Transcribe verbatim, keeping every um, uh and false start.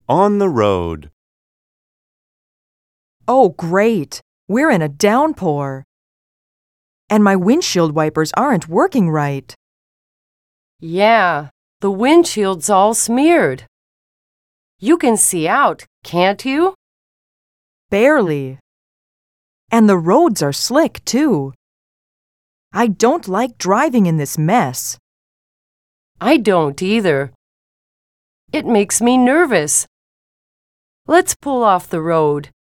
on the road. Oh, great! We're in a downpour. And my windshield wipers aren't working right. Yeah, the windshield's all smeared. You can see out, can't you? Barely. And the roads are slick, too. I don't like driving in this mess. I don't either. It makes me nervous. Let's pull off the road.